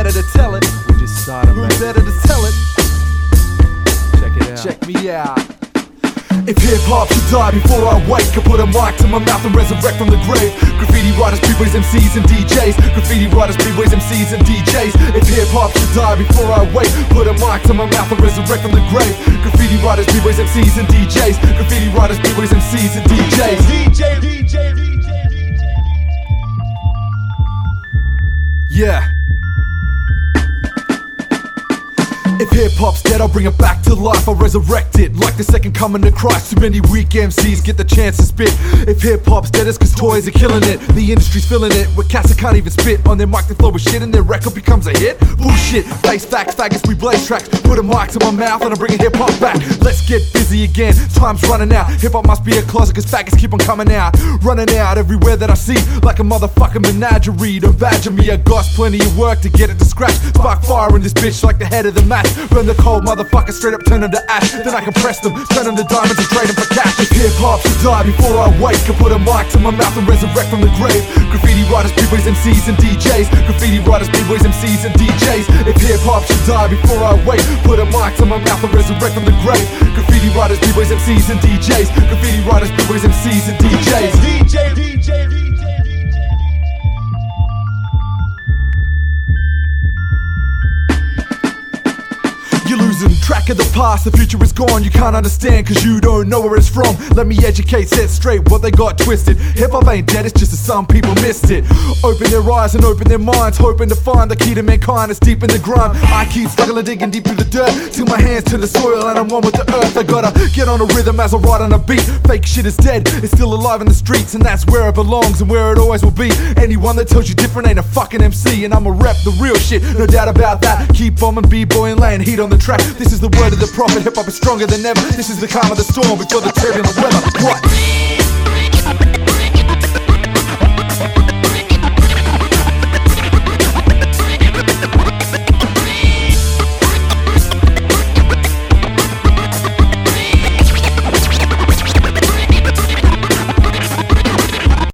better to tell it? We just started, Who man. better to tell it? Check it out. Check me out. If hip-hop should die before I wake, I put a mic to my mouth and resurrect from the grave. Graffiti writers, b-boys, MCs and DJs. Graffiti writers, b-boys, MCs and DJs. If hip-hop should die before I wake, put a mic to my mouth and resurrect from the grave. Graffiti writers, b-boys, MCs and DJs. Graffiti writers, b-boys, MCs and DJs. Yeah. If hip-hop's dead, I'll bring it back to life. I'll resurrect it like the second coming of Christ. Too many weak MCs get the chance to spit. If hip-hop's dead, it's cause toys are killing it. The industry's filling it with cats that can't even spit. On their mic they flow with shit and their record becomes a hit. Bullshit, face facts, faggots, we blaze tracks. Put a mic to my mouth and I'm bringing hip-hop back. Let's get busy again, time's running out. Hip-hop must be a closet cause faggots keep on coming out. Running out everywhere that I see, like a motherfucking menagerie. Don't badger me, I got plenty of work to get it to scratch. Spark fire in this bitch like the head of the match. Burn the cold motherfucker straight up, turn them to ash. Then I compress them, turn them to diamonds and trade them for cash. If hip-hop should die before I wake, I put a mic to my mouth and resurrect from the grave. Graffiti writers, b-boys, MCs and DJs. Graffiti writers, b-boys, MCs and DJs. If hip-hop should die before I wake, put a mic to my mouth and resurrect from the grave. Graffiti writers, b-boys, MCs and DJs. Graffiti writers, b-boys, MCs and DJs. You're losing track of the past, the future is gone. You can't understand cause you don't know where it's from. Let me educate, set straight what they got twisted. Hip-hop ain't dead, it's just that some people missed it. Open their eyes and open their minds, hoping to find the key to mankind is deep in the grime. I keep struggling, digging deep through the dirt, till my hands to the soil and I'm one with the earth. I gotta get on a rhythm as I ride on a beat. Fake shit is dead, it's still alive in the streets, and that's where it belongs and where it always will be. Anyone that tells you different ain't a fucking MC, and I'ma rep the real shit, no doubt about that. Keep bombing, b-boying, laying heat on the track. This is the word of the prophet, hip-hop is stronger than ever. This is the calm of the storm before the turbulent weather. What?